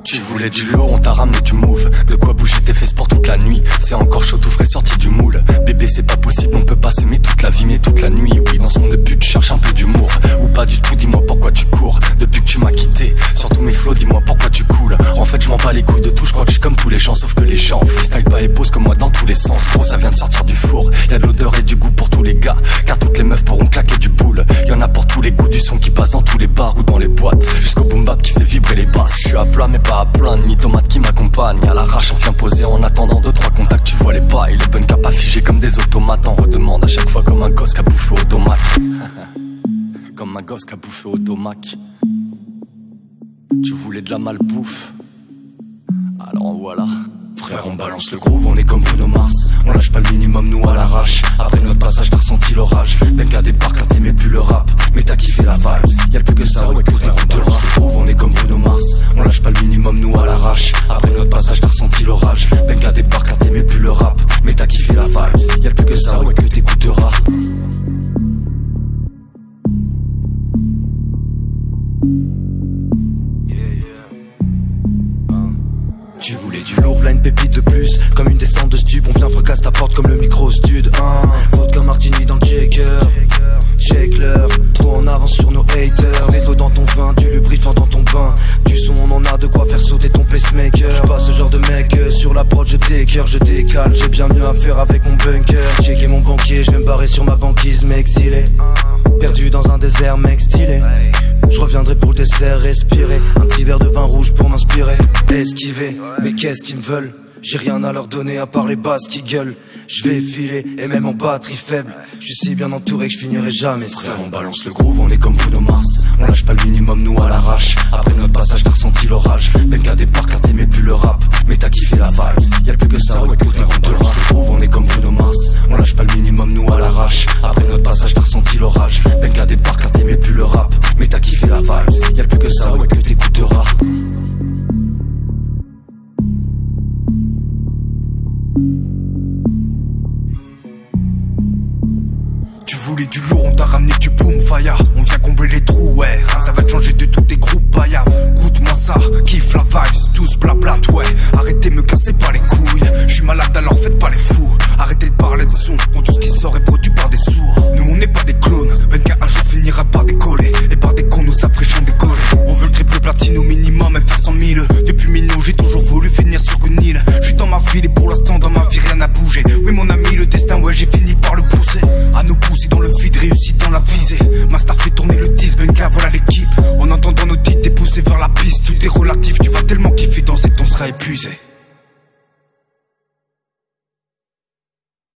Tu voulais du lourd, on t'a ramené du move. De quoi bouger tes fesses pour toute la nuit. C'est encore chaud, tout frais sorti du moule. Bébé c'est pas possible, on peut pas s'aimer toute la vie mais toute la nuit. Oui dans ce monde de pute tu cherches un peu d'humour. Ou pas du tout, dis-moi pourquoi tu cours. Depuis que tu m'as quitté, sur tous mes flots dis-moi pourquoi tu coules. En fait je m'en bats les couilles de tout, je crois que je suis comme tous les gens. Sauf que les gens freestyle pas et pose comme moi dans tous les sens. Gros ça vient de sortir du four, y'a de l'odeur et du goût pour tous les gars. Car toutes les meufs pourront claquer du boule. Y'en a pour tous les goûts du son qui passe dans tous les bars ou dans les boîtes. Jusqu'au boom bap qui fait vibrer les basses. Je suis à plat mais pas à plaindre, ni tomate qui m'accompagne. À l'arrache on vient poser en attendant 2-3 contacts. Tu vois les bails, les buns pas figés comme des automates. On redemande à chaque fois comme un gosse qu'a bouffé au domac. Comme un gosse qu'a bouffé au domac. Tu voulais de la malbouffe, alors voilà. Frère on balance le groove, on est comme Bruno Mars. On lâche pas le minimum nous à l'arrache. Après notre passage t'as ressenti l'orage. Benka départ car t'aimais plus le rap. Mais t'as kiffé la vibes, y'a plus que ça, ouais que frère on te rap. Le groove on est comme Bruno Mars. On lâche pas le minimum nous à l'arrache. Après notre passage t'as ressenti l'orage. Benka départ car t'aimais plus le rap. Mais t'as kiffé la vibes, y'a plus que ça, ouais que t'écouteras. Tu voulais du lourd, v'là une pépite de plus. Comme une descente de stup, on vient fracasse ta porte comme le micro-stud. Vodka martini dans le shaker. Check l'heure, trop en avance sur nos haters. Mets de l'eau dans ton vin, du lubrifiant dans ton bain. Du son, on en a de quoi faire sauter ton pacemaker. J'suis pas ce genre de mec, sur la prod je t'écœure, je décale. J'ai bien mieux à faire avec mon bunker. Checker mon banquier, j'vais me barrer sur ma banquise, mec stylé. Perdu dans un désert, mec stylé. Je reviendrai pour le dessert, respirer. Un petit verre de vin rouge pour m'inspirer. Esquiver, mais qu'est-ce qu'ils me veulent? J'ai rien à leur donner à part les basses qui gueulent. Je vais filer, et même en batterie faible. Je suis si bien entouré que je finirai jamais seul. Frère on balance le groove, on est comme Bruno Mars. On lâche pas le minimum nous à l'arrache. Après notre passage t'as ressenti l'orage. Benka départ car t'aimais plus le rap. Mais t'as kiffé la vibes, y'a plus que ça, ouais que frère on te rap. Le groove on est comme Bruno Mars. On lâche pas le minimum nous à l'arrache. Après notre passage t'as ressenti l'orage. Benka départ car t'aimais plus le rap. Mais t'as kiffé la vibes, y'a plus que ça, ouais que t'écouteras. Tu voulais du lourd, on t'a ramené du boom fire. On vient combler les trous, ouais. Ça va te changer de tous tes groupes, baya. Goûte-moi ça, kiffe la vibes, tous blabla, ouais. Arrêtez me casser pas les couilles. Je suis malade alors faites pas les fous. Arrêtez de parler de son, quand tout ce qui sort est produit par des sourds. Nous on n'est pas des clones, Benka un jour finira par décoller. Et par des cons nous s'affrichons décoller. On veut le triple platine au minimum, même faire 100 000. Depuis minot j'ai toujours voulu finir sur une île. Je suis dans ma ville et pour l'instant dans ma vie rien n'a bougé. Oui mon ami le destin, ouais j'ai fini par le pousser. À nous pousser dans le vide, réussi dans la visée. Master fait tourner le 10, Benka voilà l'équipe. En entendant nos titres, t'es poussé vers la piste. Tout est relatif, tu vas tellement kiffer danser que ton sera épuisé.